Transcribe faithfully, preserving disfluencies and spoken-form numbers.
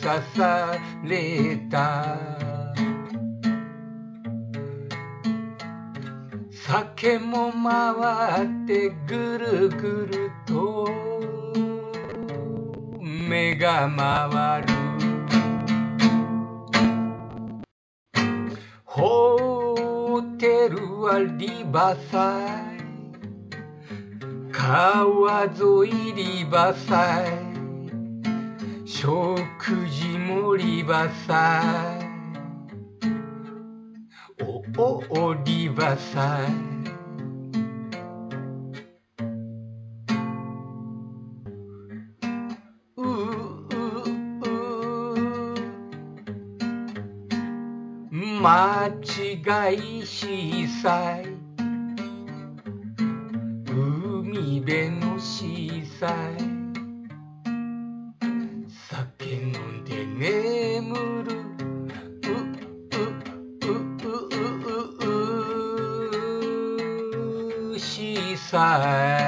刺された酒も回ってぐるぐると目が回るホテルはリバサイ川沿いリバサイ食事もリバサイおおおリバサイううう間違いしさい海辺のシーサイ酒飲んで眠るううううううシーサイ